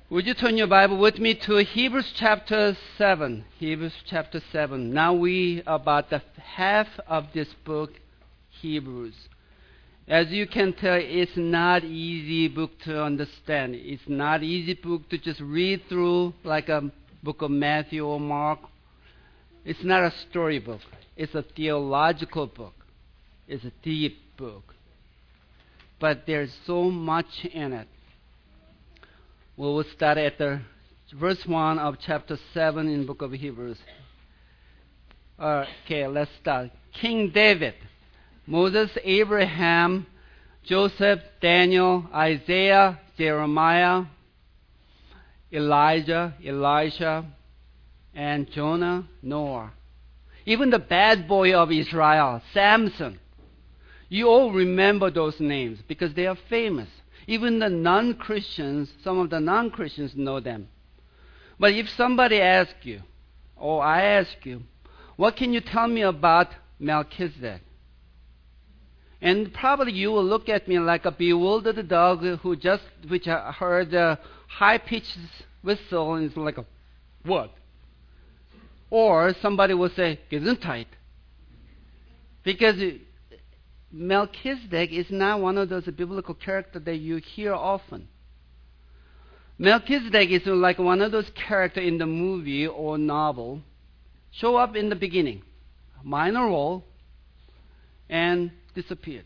Would you turn your Bible with me to Hebrews chapter 7? Hebrews chapter 7. Now we are about the half of this book, Hebrews. As you can tell, it's not easy book to understand. It's not easy book to just read through like a book of Matthew or Mark. It's not a story book. It's a theological book. It's a deep book. But there's so much in it. We will start at the verse 1 of chapter 7 in the book of Hebrews. Okay, let's start. King David, Moses, Abraham, Joseph, Daniel, Isaiah, Jeremiah, Elijah, Elisha, and Jonah, Noah. Even the bad boy of Israel, Samson. You all remember those names because they are famous. Even the non-Christians, some of the non-Christians know them. But if somebody asks you, or I ask you, what can you tell me about Melchizedek? And probably you will look at me like a bewildered dog which heard a high-pitched whistle and is like, what? Or somebody will say, Gesundheit. Because Melchizedek is not one of those biblical characters that you hear often. Melchizedek is like one of those characters in the movie or novel, show up in the beginning, minor role, and disappeared.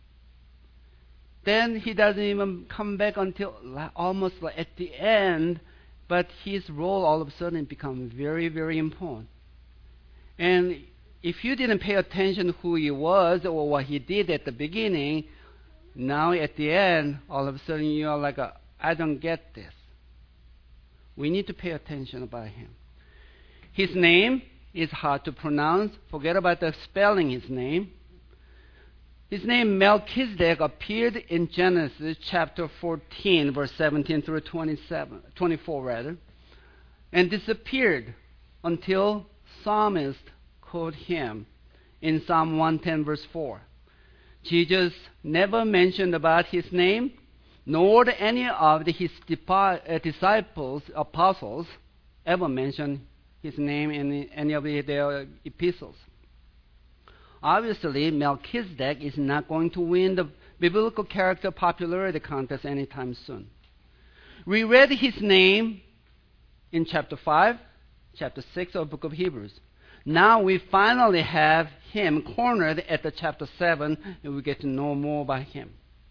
Then he doesn't even come back until almost like at the end, but his role all of a sudden becomes very, very important. And if you didn't pay attention who he was or what he did at the beginning, now at the end, all of a sudden you are like, I don't get this. We need to pay attention about him. His name is hard to pronounce. Forget about the spelling his name. His name Melchizedek appeared in Genesis chapter 14, verse 17 through 24, and disappeared until psalmist quote him in Psalm 110 verse 4. Jesus never mentioned about his name, nor any of his disciples, apostles, ever mentioned his name in any of their epistles. Obviously, Melchizedek is not going to win the biblical character popularity contest anytime soon. We read his name in chapter 5, chapter 6 of the book of Hebrews. Now we finally have him cornered at the chapter 7, and we get to know more about him.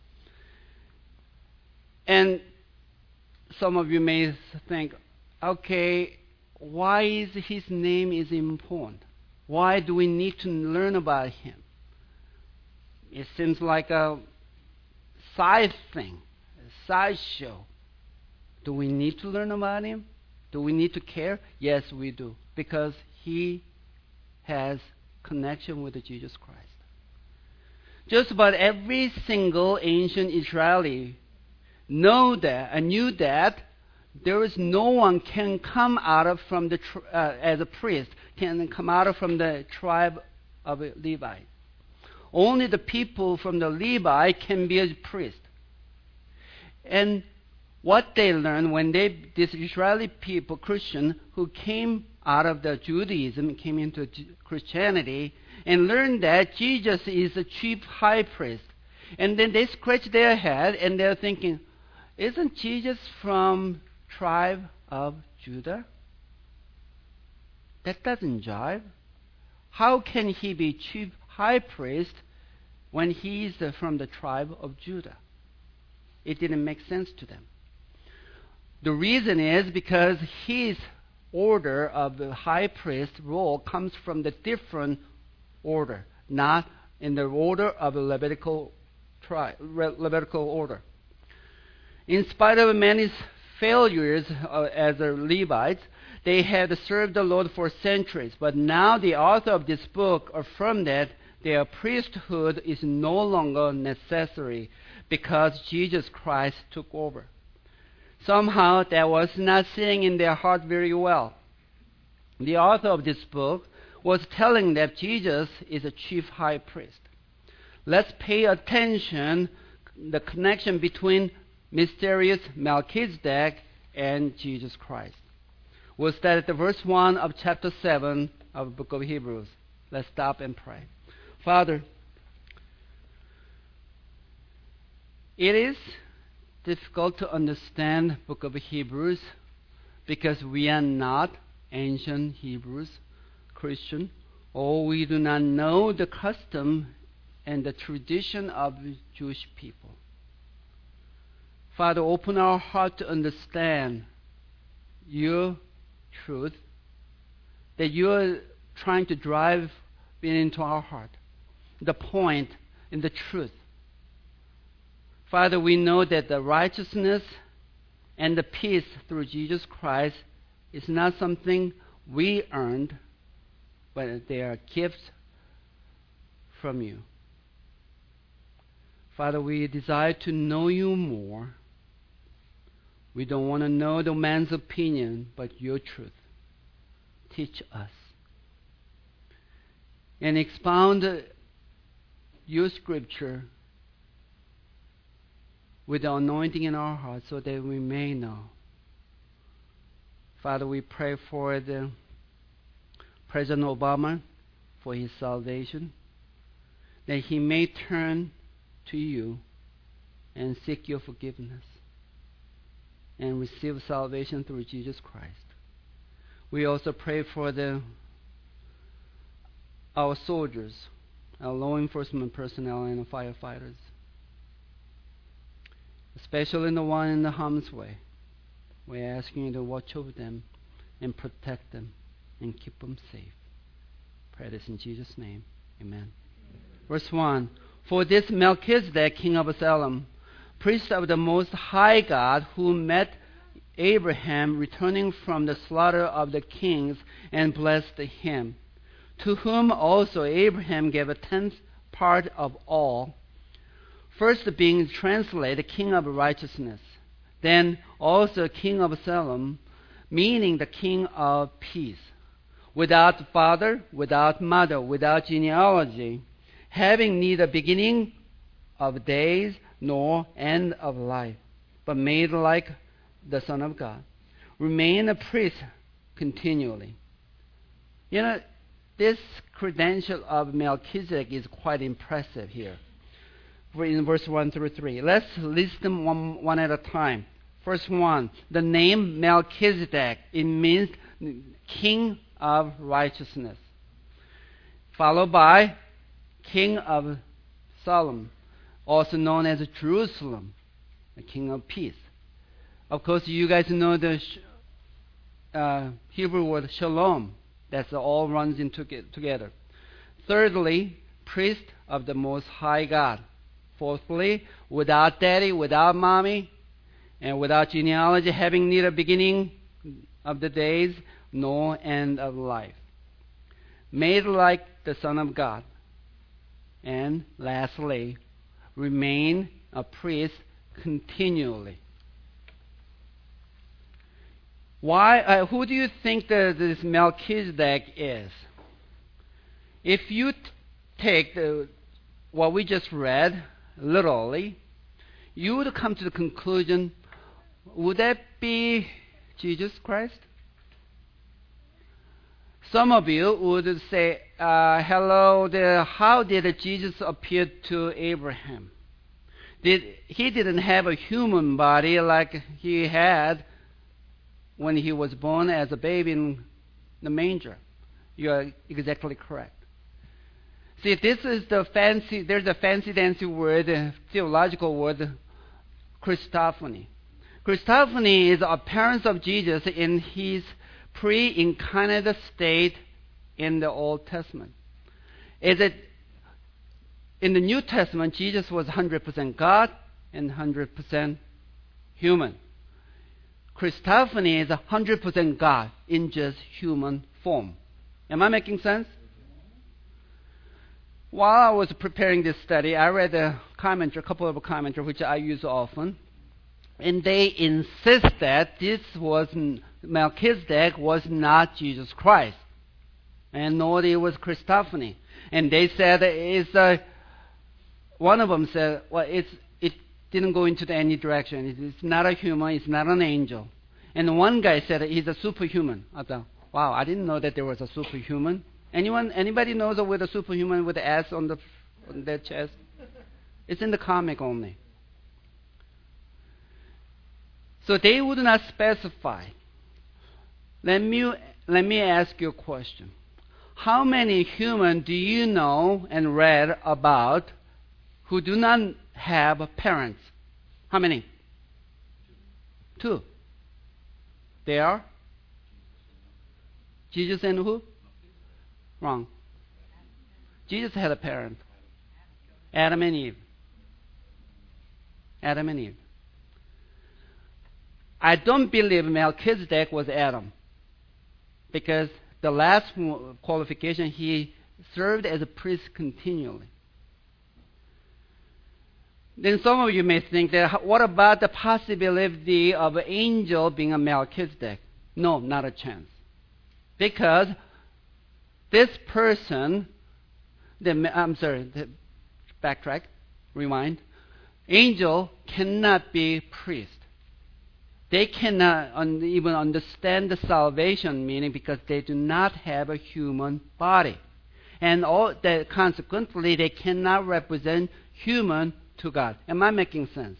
And some of you may think, okay, why is his name is important? Why do we need to learn about him? It seems like a side thing, a sideshow. Do we need to learn about him? Do we need to care? Yes, we do, because he has connection with Jesus Christ. Just about every single ancient Israeli knew that there is no one can come out of from the as a priest can come out of from the tribe of Levi. Only the people from the Levi can be a priest. And what they learned when this Israeli people, Christian, who came out of the Judaism, came into Christianity, and learned that Jesus is the chief high priest. And then they scratch their head and they're thinking, isn't Jesus from tribe of Judah? That doesn't jive. How can he be chief high priest when he's from the tribe of Judah? It didn't make sense to them. The reason is because his order of the high priest role comes from the different order, not in the order of the Levitical order. In spite of many failures as the Levites, they had served the Lord for centuries. But now the author of this book affirmed that their priesthood is no longer necessary because Jesus Christ took over. Somehow that was not sitting in their heart very well. The author of this book was telling that Jesus is a chief high priest. Let's pay attention the connection between mysterious Melchizedek and Jesus Christ. We'll start at the verse 1 of chapter 7 of the book of Hebrews. Let's stop and pray. Father, it is difficult to understand the book of Hebrews because we are not ancient Hebrews, Christian, or we do not know the custom and the tradition of Jewish people. Father, open our heart to understand your truth, that you are trying to drive into our heart, the point and the truth. Father, we know that the righteousness and the peace through Jesus Christ is not something we earned, but they are gifts from you. Father, we desire to know you more. We don't want to know the man's opinion, but your truth. Teach us. And expound your scripture with the anointing in our hearts so that we may know. Father, we pray for the President Obama, for his salvation, that he may turn to you and seek your forgiveness and receive salvation through Jesus Christ. We also pray for our soldiers, our law enforcement personnel, and the firefighters, especially the one in the harm's way. We're asking you to watch over them and protect them and keep them safe. Pray this in Jesus' name. Amen. Verse 1. For this Melchizedek, king of Salem, priest of the Most High God, who met Abraham returning from the slaughter of the kings and blessed him, to whom also Abraham gave a tenth part of all, first being translated king of righteousness, then also king of Salem, meaning the king of peace, without father, without mother, without genealogy, having neither beginning of days nor end of life, but made like the Son of God, remain a priest continually. You know, this credential of Melchizedek is quite impressive here. In verse 1 through 3. Let's list them one at a time. First one, the name Melchizedek, it means king of righteousness. Followed by king of Salem, also known as Jerusalem, the king of peace. Of course, you guys know the Hebrew word shalom. That's all runs into together. Thirdly, priest of the Most High God. Fourthly, without daddy, without mommy, and without genealogy, having neither beginning of the days nor end of life. Made like the Son of God. And lastly, remain a priest continually. Why? Who do you think that this Melchizedek is? If you take what we just read literally, you would come to the conclusion, would that be Jesus Christ? Some of you would say, hello, how did Jesus appear to Abraham? He didn't have a human body like he had when he was born as a baby in the manger. You are exactly correct. See, this is there's a fancy word, theological word, Christophany. Christophany is the appearance of Jesus in his pre-incarnate state in the Old Testament. In the New Testament, Jesus was 100% God and 100% human. Christophany is 100% God in just human form. Am I making sense? While I was preparing this study, I read a couple of commentaries which I use often, and they insist that Melchizedek was not Jesus Christ, and nor it was Christophany. And they said one of them said, well, it didn't go into any direction. It's not a human. It's not an angel. And one guy said he's a superhuman. I thought, wow, I didn't know that there was a superhuman. Anybody knows with a superhuman with the S on their chest? It's in the comic only. So they would not specify. Let me ask you a question. How many humans do you know and read about who do not have parents? How many? 2. They are? Jesus and who? Wrong. Jesus had a parent. Adam and Eve. Adam and Eve. I don't believe Melchizedek was Adam, because the last qualification, he served as a priest continually. Then some of you may think that, what about the possibility of an angel being a Melchizedek? No, not a chance. Because this person, backtrack, rewind. Angel cannot be priest. They cannot even understand the salvation meaning because they do not have a human body. And consequently, they cannot represent human to God. Am I making sense?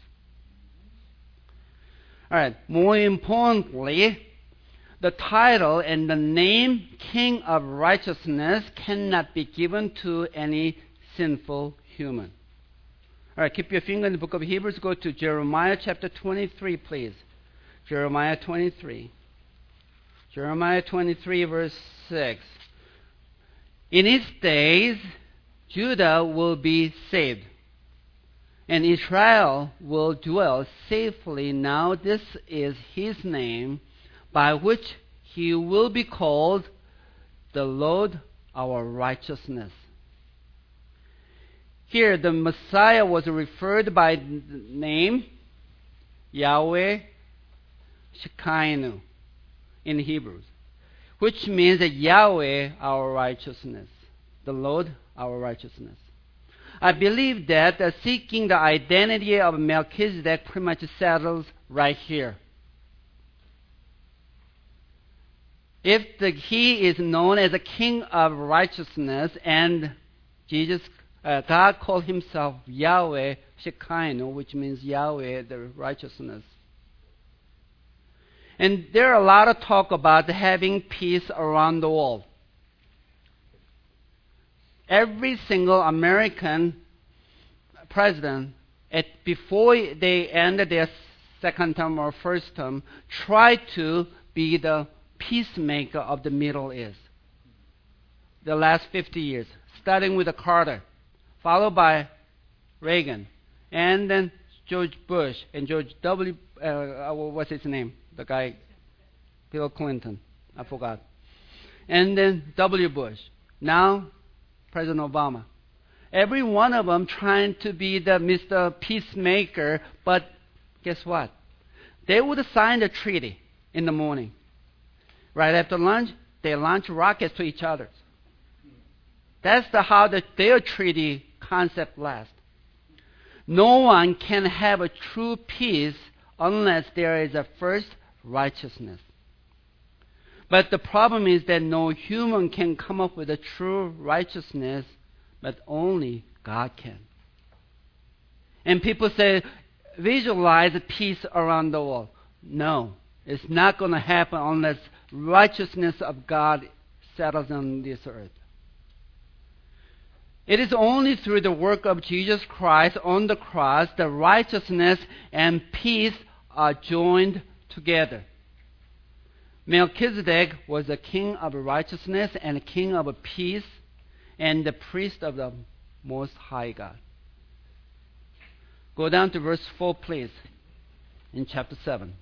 All right. More importantly, the title and the name King of Righteousness cannot be given to any sinful human. All right. Keep your finger in the book of Hebrews. Go to Jeremiah chapter 23, please. Jeremiah 23. Jeremiah 23, verse 6. In his days, Judah will be saved, and Israel will dwell safely. Now this is his name, by which he will be called the Lord our righteousness. Here, the Messiah was referred by name Yahweh Shekinah in Hebrews, which means that Yahweh our righteousness, the Lord our righteousness. I believe that seeking the identity of Melchizedek pretty much settles right here. If he is known as a king of righteousness, and God called himself Yahweh Shekinah, which means Yahweh the righteousness. And there are a lot of talk about having peace around the world. Every single American president, before they ended their second term or first term, tried to be the peacemaker of the Middle East. The last 50 years, starting with Carter, followed by Reagan, and then George Bush and George W. What's his name? The guy, Bill Clinton. I forgot. And then W. Bush. Now, President Obama. Every one of them trying to be the Mr. Peacemaker, but guess what? They would sign the treaty in the morning. Right after lunch, they launch rockets to each other. That's how their treaty concept lasts. No one can have a true peace unless there is a first righteousness. But the problem is that no human can come up with a true righteousness, but only God can. And people say, visualize peace around the world. No, it's not going to happen unless righteousness of God settles on this earth. It is only through the work of Jesus Christ on the cross that righteousness and peace are joined together. Melchizedek was a king of righteousness and a king of peace and the priest of the Most High God. Go down to verse 4, please, in chapter 7.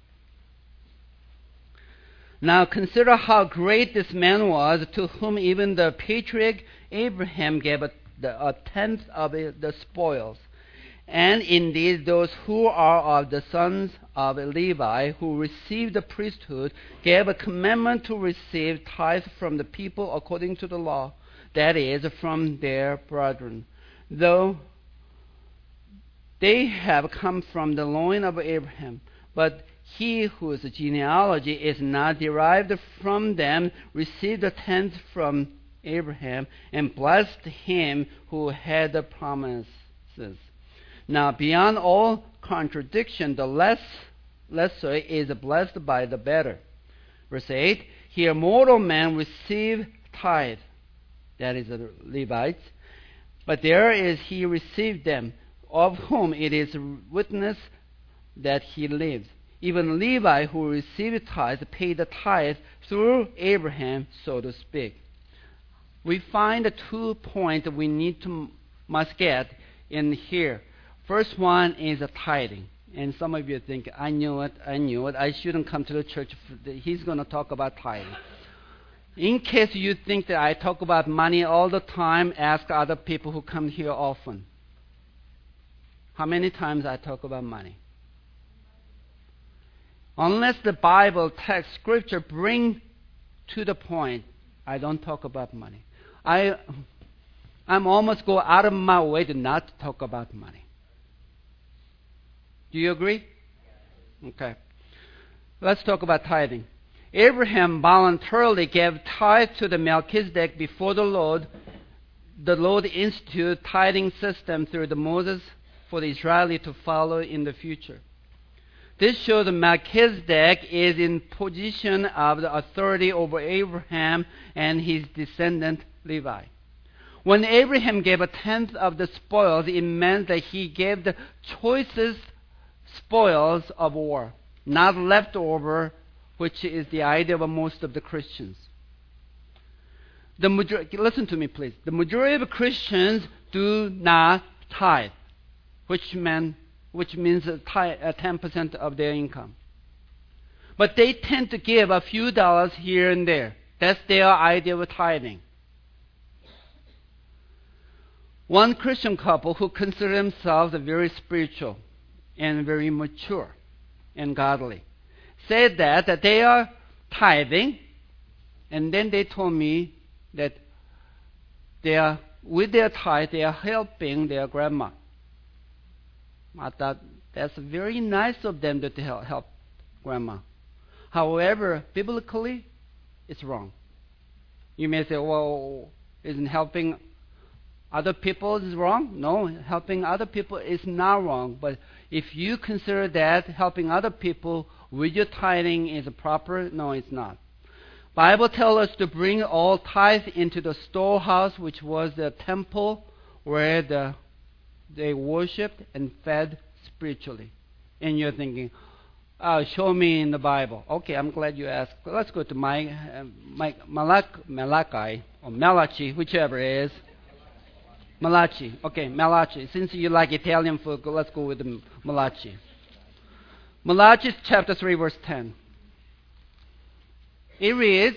Now consider how great this man was, to whom even the patriarch Abraham gave a tenth of the spoils. And indeed, those who are of the sons of Levi, who received the priesthood, gave a commandment to receive tithes from the people according to the law, that is, from their brethren, though they have come from the loin of Abraham. But he whose genealogy is not derived from them received a tenth from Abraham and blessed him who had the promises. Now, beyond all contradiction, the lesser is blessed by the better. Verse 8, here mortal men receive tithe, that is the Levites, but there is he received them, of whom it is witness that he lives. Even Levi, who received tithe, paid the tithe through Abraham, so to speak. We find the 2 points we must get in here. First one is the tithing. And some of you think, I knew it, I shouldn't come to the church. He's going to talk about tithing. In case you think that I talk about money all the time, ask other people who come here often. How many times I talk about money? Unless the Bible text, Scripture bring to the point, I don't talk about money. I'm almost go out of my way to not talk about money. Do you agree? Okay. Let's talk about tithing. Abraham voluntarily gave tithe to the Melchizedek before the Lord. The Lord instituted tithing system through the Moses for the Israeli to follow in the future. This shows that Melchizedek is in position of the authority over Abraham and his descendant Levi. When Abraham gave a tenth of the spoils, it meant that he gave the choicest spoils of war, not leftover, which is the idea of most of the Christians. Listen to me, please. The majority of Christians do not tithe, which means 10% of their income. But they tend to give a few dollars here and there. That's their idea of tithing. One Christian couple who consider themselves very spiritual and very mature and godly said that they are tithing, and then they told me that with their tithe they are helping their grandma. I thought that's very nice of them to help grandma. However, biblically, it's wrong. You may say, well, isn't helping other people is wrong? No, helping other people is not wrong. But if you consider that helping other people with your tithing is proper, no, it's not. Bible tells us to bring all tithe into the storehouse, which was the temple where they worshipped and fed spiritually. And you're thinking, show me in the Bible. Okay, I'm glad you asked. Let's go to Malachi, or Malachi, whichever it is. Malachi. Okay, Malachi. Since you like Italian food, let's go with the Malachi. Malachi chapter 3, verse 10. It reads,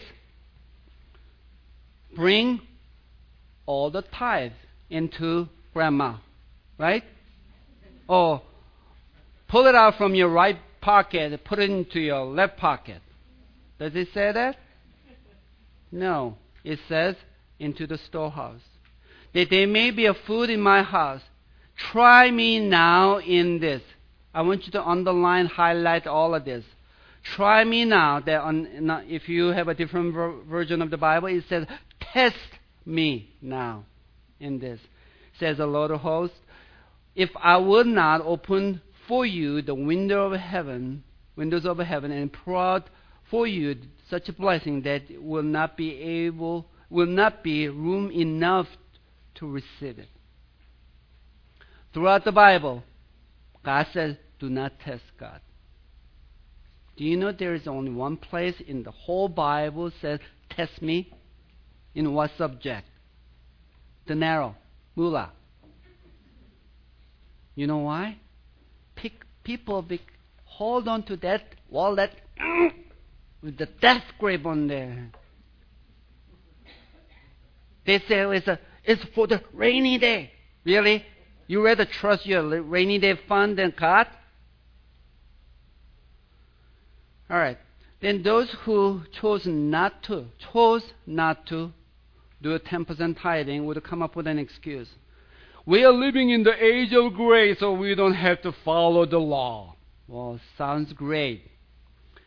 bring all the tithe into grandma. Right? Or pull it out from your right pocket, put it into your left pocket. Does it say that? No. It says, into the storehouse. That there may be a food in my house. Try me now in this. I want you to underline, highlight all of this. Try me now. If you have a different version of the Bible, it says, test me now in this. Says the Lord of hosts, if I would not open for you the windows of heaven, and pour out for you such a blessing that will not be room enough to receive it. Throughout the Bible, God says, do not test God. Do you know there is only one place in the whole Bible that says, test me? In what subject? Denaro, moolah. You know why? People hold on to that wallet with the death grip on there. They say it's for the rainy day. Really? You rather trust your rainy day fund than God? All right. Then those who chose not to do a 10% tithing would come up with an excuse. We are living in the age of grace, so we don't have to follow the law. Well, sounds great.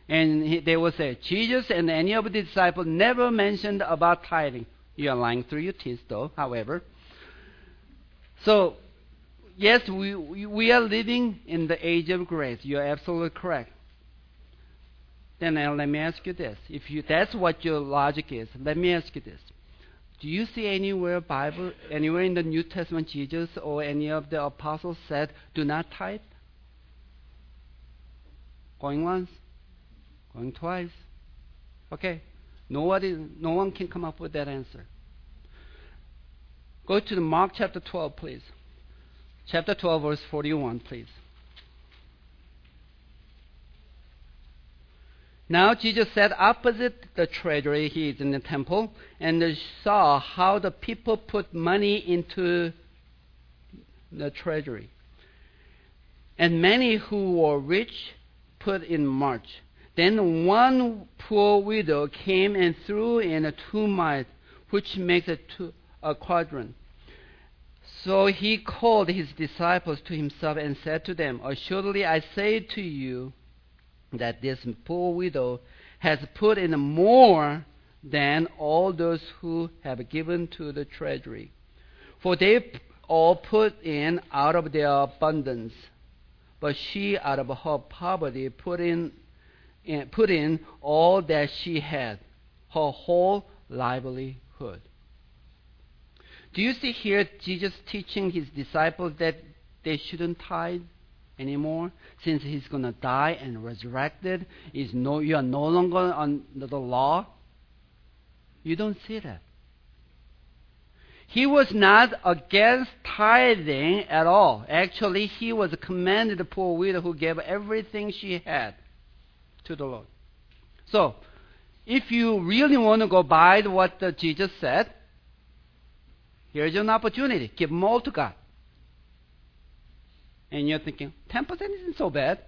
And they will say, Jesus and any of the disciples never mentioned about tithing. You are lying through your teeth, though, however. So, yes, we are living in the age of grace. You are absolutely correct. Then let me ask you this. If that's what your logic is, let me ask you this. Do you see anywhere in the New Testament Jesus or any of the apostles said, do not tithe? Going once? Going twice? Okay. No one can come up with that answer. Go to Mark chapter 12, please. Chapter 12, verse 41, please. Now Jesus sat opposite the treasury, he is in the temple, and saw how the people put money into the treasury. And many who were rich put in much. Then one poor widow came and threw in a 2 mites, which makes a quadrant. So he called his disciples to himself and said to them, assuredly I say to you, that this poor widow has put in more than all those who have given to the treasury. For they all put in out of their abundance, but she out of her poverty put in all that she had, her whole livelihood. Do you see here Jesus teaching his disciples that they shouldn't tithe anymore, since he's going to die and resurrected? You are no longer under the law. You don't see that. He was not against tithing at all. Actually, he was commanded the poor widow who gave everything she had to the Lord. So, if you really want to go by what Jesus said, here's an opportunity. Give more to God. And you're thinking, 10% isn't so bad.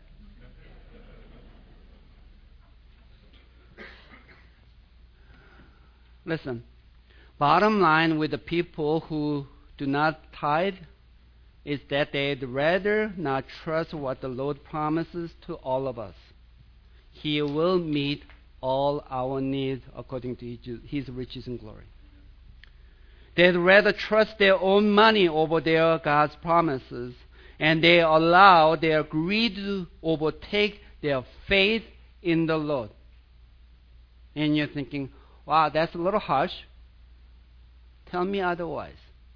Listen, bottom line with the people who do not tithe is that they'd rather not trust what the Lord promises to all of us. He will meet all our needs according to his riches and glory. They'd rather trust their own money over their God's promises, and they allow their greed to overtake their faith in the Lord. And you're thinking, wow, that's a little harsh. Tell me otherwise.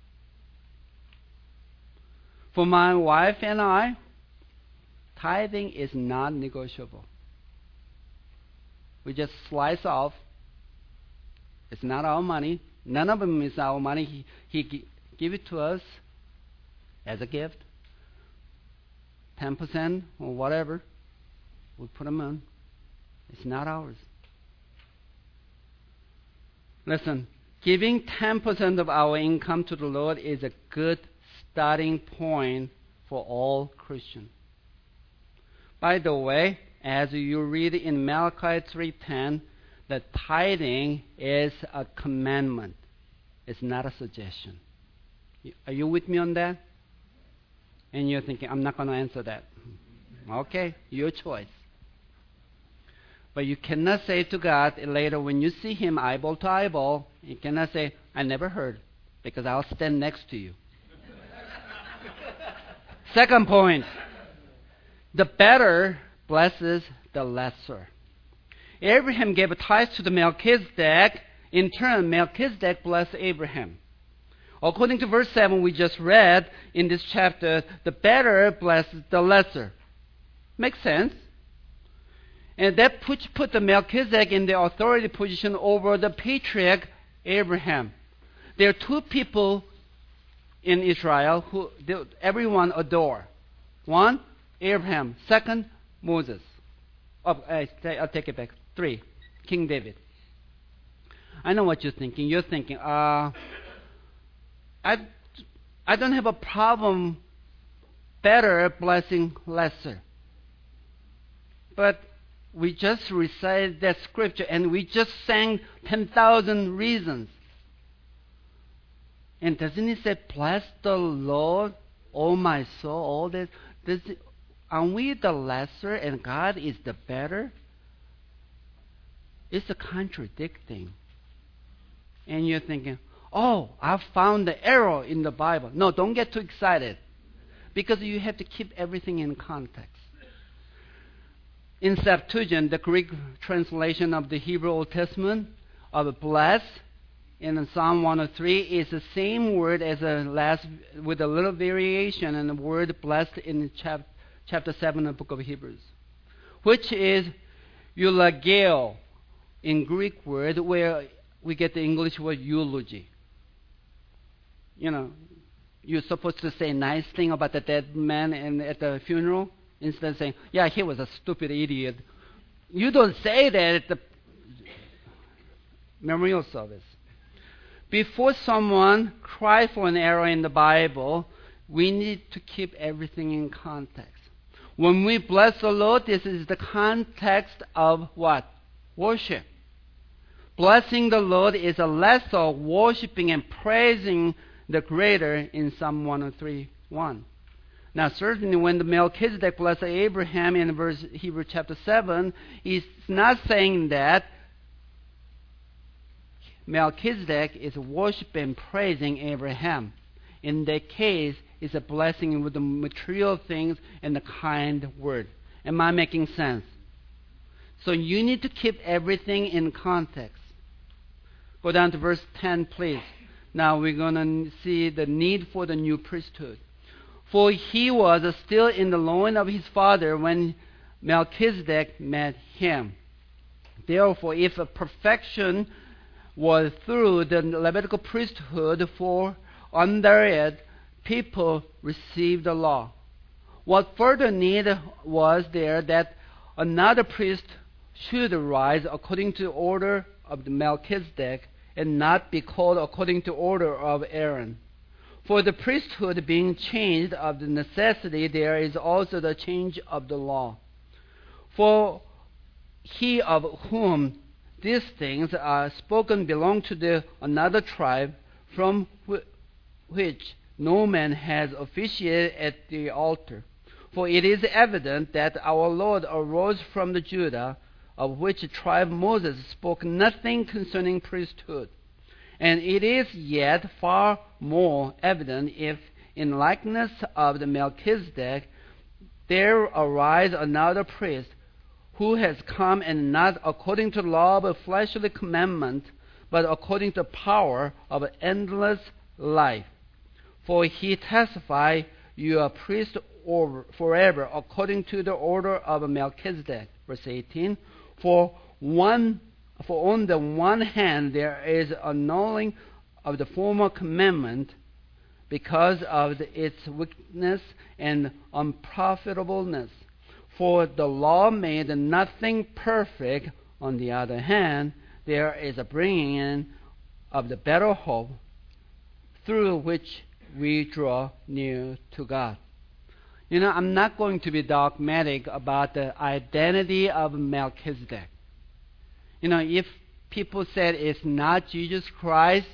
For my wife and I, tithing is not negotiable. We just slice off. It's not our money. None of them is our money. He give it to us as a gift. 10% or whatever, we put them on. It's not ours. Listen, giving 10% of our income to the Lord is a good starting point for all Christians. By the way, as you read in Malachi 3:10, that tithing is a commandment. It's not a suggestion. Are you with me on that? And you're thinking, I'm not going to answer that. Okay, your choice. But you cannot say to God later when you see him eyeball to eyeball, you cannot say, I never heard, because I'll stand next to you. Second point, the better blesses the lesser. Abraham gave a tithe to the Melchizedek. In turn, Melchizedek blessed Abraham. According to verse 7 we just read in this chapter, the better blesses the lesser. Makes sense. And that put the Melchizedek in the authority position over the patriarch Abraham. There are two people in Israel who everyone adore. One, Abraham. Second, Moses. I'll take it back. 3, King David. I know what you're thinking. You're thinking, I don't have a problem better blessing lesser. But we just recited that scripture and we just sang 10,000 reasons. And doesn't it say, bless the Lord, oh my soul, all that? Aren't we the lesser and God is the better? It's a contradicting. And you're thinking, oh, I found the error in the Bible. No, don't get too excited. Because you have to keep everything in context. In Septuagint, the Greek translation of the Hebrew Old Testament of bless in Psalm 103 is the same word as the last, with a little variation in the word blessed in chapter 7 of the book of Hebrews, which is eulogio in Greek word, where we get the English word eulogy. You know, you're supposed to say nice thing about the dead man at the funeral instead of saying, yeah, he was a stupid idiot. You don't say that at the memorial service. Before someone cries for an error in the Bible, we need to keep everything in context. When we bless the Lord, this is the context of what? Worship. Blessing the Lord is a lesson of worshiping and praising the Creator in Psalm 103:1. Now, certainly when the Melchizedek blessed Abraham in Hebrews chapter 7, he's not saying that Melchizedek is worshiping and praising Abraham. In that case, it's a blessing with the material things and the kind word. Am I making sense? So you need to keep everything in context. Go down to verse 10, please. Now we're going to see the need for the new priesthood. For he was still in the loin of his father when Melchizedek met him. Therefore, if a perfection was through the Levitical priesthood, for under it people received the law. What further need was there that another priest should arise according to the order of the Melchizedek, and not be called according to order of Aaron? For the priesthood being changed of the necessity, there is also the change of the law. For he of whom these things are spoken belonged to another tribe, from which no man has officiated at the altar. For it is evident that our Lord arose from the Judah, of which tribe Moses spoke nothing concerning priesthood. And it is yet far more evident if, in likeness of the Melchizedek, there arise another priest, who has come and not according to the law of a fleshly commandment, but according to the power of an endless life. For he testified, you are priest forever, according to the order of Melchizedek. Verse 18. For on the one hand there is annulling of the former commandment because of its weakness and unprofitableness. For the law made nothing perfect. On the other hand, there is a bringing in of the better hope, through which we draw near to God. You know, I'm not going to be dogmatic about the identity of Melchizedek. You know, if people said it's not Jesus Christ,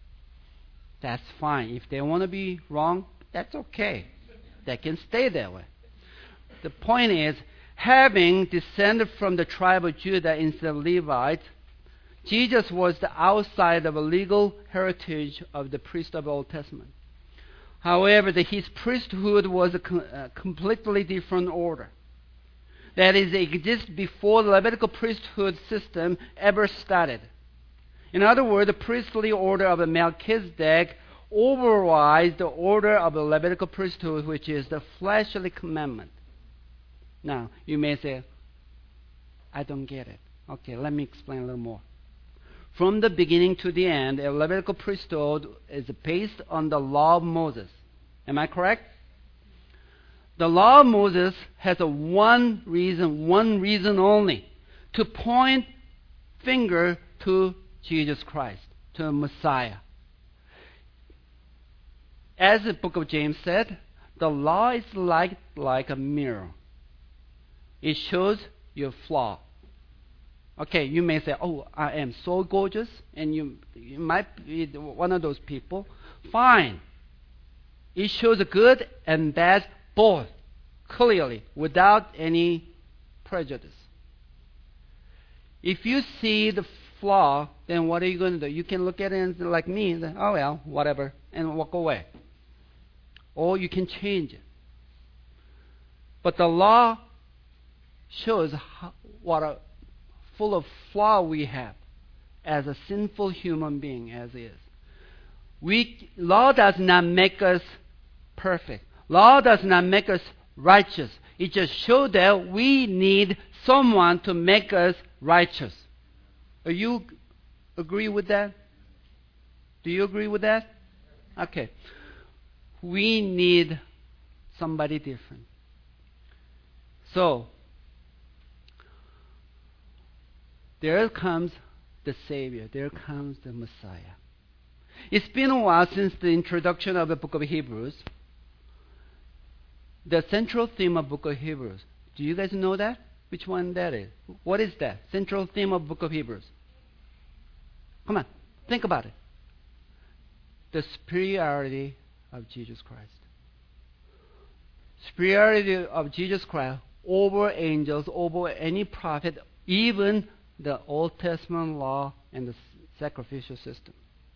that's fine. If they want to be wrong, that's okay. They can stay that way. The point is, having descended from the tribe of Judah instead of Levites, Jesus was the outside of a legal heritage of the priest of the Old Testament. However, his priesthood was a completely different order. That is, it existed before the Levitical priesthood system ever started. In other words, the priestly order of Melchizedek overrides the order of the Levitical priesthood, which is the fleshly commandment. Now, you may say, I don't get it. Okay, let me explain a little more. From the beginning to the end, a Levitical priesthood is based on the law of Moses. Am I correct? The law of Moses has one reason only, to point finger to Jesus Christ, to Messiah. As the book of James said, the law is like a mirror. It shows your flaw. Okay, you may say, oh, I am so gorgeous, and you might be one of those people. Fine. It shows good and bad both, clearly, without any prejudice. If you see the flaw, then what are you going to do? You can look at it and like me, and say, oh well, whatever, and walk away. Or you can change it. But the law shows what a full of flaw we have as a sinful human being as is. Law does not make us perfect. Law does not make us righteous. It just shows that we need someone to make us righteous. Do you agree with that? Do you agree with that? Okay. We need somebody different. So, there comes the Savior. There comes the Messiah. It's been a while since the introduction of the book of Hebrews. The central theme of book of Hebrews. Do you guys know that? Which one that is? What is that? Central theme of book of Hebrews. Come on, think about it. The superiority of Jesus Christ. Superiority of Jesus Christ over angels, over any prophet, even the Old Testament law and the sacrificial system.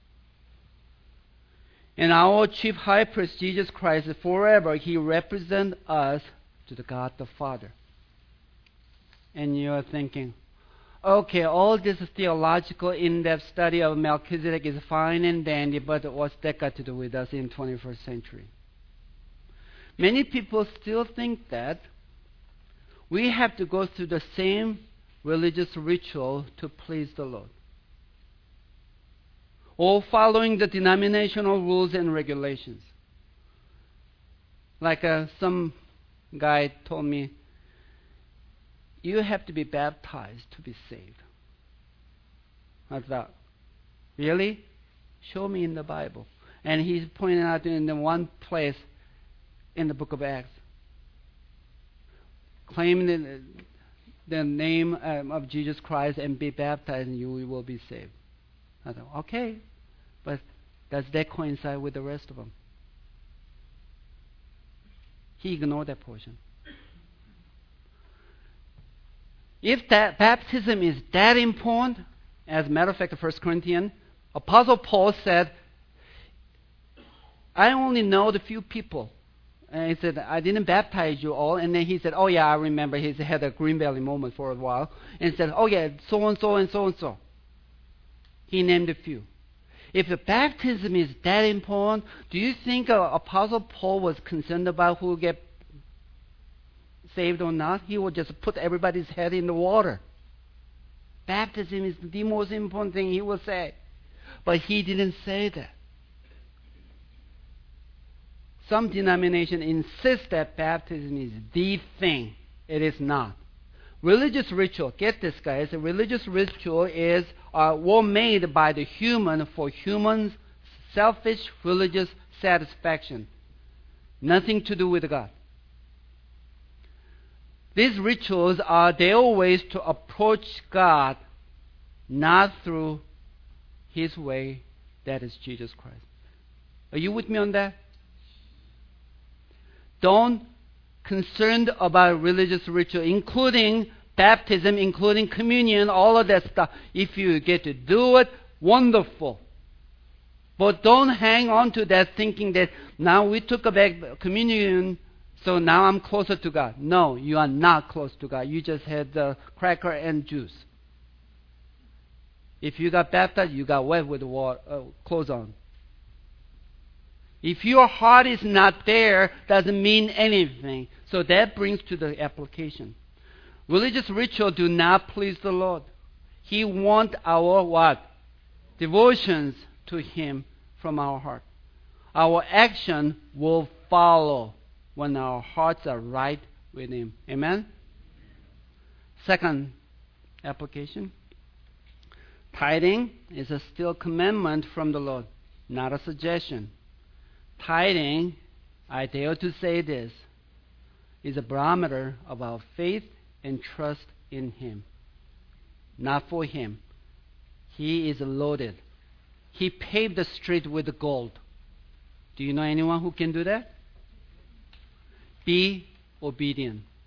And our chief high priest, Jesus Christ, forever, he represents us to the God the Father. And you're thinking, okay, all this theological in-depth study of Melchizedek is fine and dandy, but what's that got to do with us in 21st century? Many people still think that we have to go through the same religious ritual to please the Lord, or following the denominational rules and regulations. Like some guy told me, you have to be baptized to be saved. I thought, really? Show me in the Bible. And he's pointing out in the one place in the book of Acts, claim the name of Jesus Christ and be baptized and you will be saved. I thought, okay, but does that coincide with the rest of them? He ignored that portion. If that baptism is that important, as a matter of fact, 1 Corinthians, Apostle Paul said, I only know the few people. And he said, I didn't baptize you all. And then he said, oh yeah, I remember. He had a green belly moment for a while. And said, oh yeah, so-and-so and so-and-so. He named a few. If the baptism is that important, do you think Apostle Paul was concerned about who will get saved or not? He would just put everybody's head in the water. Baptism is the most important thing he will say. But he didn't say that. Some denomination insist that baptism is the thing. It is not. Religious ritual, get this guys, a religious ritual is were made by the human for humans' selfish religious satisfaction. Nothing to do with God. These rituals are their ways to approach God, not through His way, that is Jesus Christ. Are you with me on that? Don't concerned about religious ritual, including baptism, including communion, all of that stuff. If you get to do it, wonderful. But don't hang on to that thinking that now we took a back communion, so now I'm closer to God. No, you are not close to God. You just had the cracker and juice. If you got baptized, you got wet with water, clothes on. If your heart is not there, doesn't mean anything. So that brings to the application. Religious ritual do not please the Lord. He wants our what? Devotions to Him from our heart. Our action will follow when our hearts are right with Him. Amen? Second application. Tithing is a still commandment from the Lord, not a suggestion. Tithing, I dare to say this, is a barometer of our faith and trust in Him. Not for Him. He is loaded. He paved the street with gold. Do you know anyone who can do that? Be obedient.